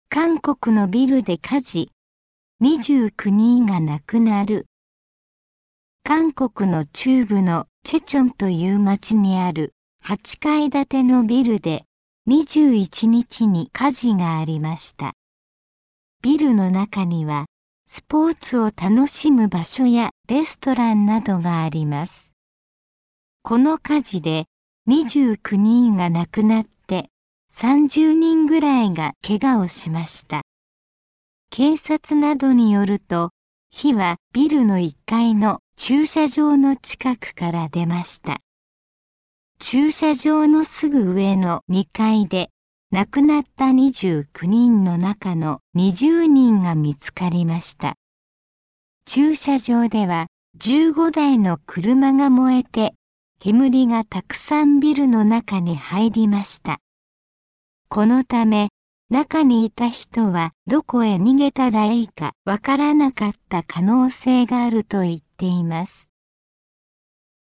韓国のビルで火事。29人が亡くなる。韓国の中部のチェチョンという町にある8階建てのビルで21日に火事がありました。ビルの中にはスポーツを楽しむ場所やレストランなどがあります。この火事で29人が亡くなって30人ぐらいが怪我をしました。警察などによると、火はビルの1階の駐車場の近くから出ました。駐車場のすぐ上の2階で、亡くなった29人の中の20人が見つかりました。駐車場では15台の車が燃えて、煙がたくさんビルの中に入りました。このため、中にいた人はどこへ逃げたらいいかわからなかった可能性があると言っています。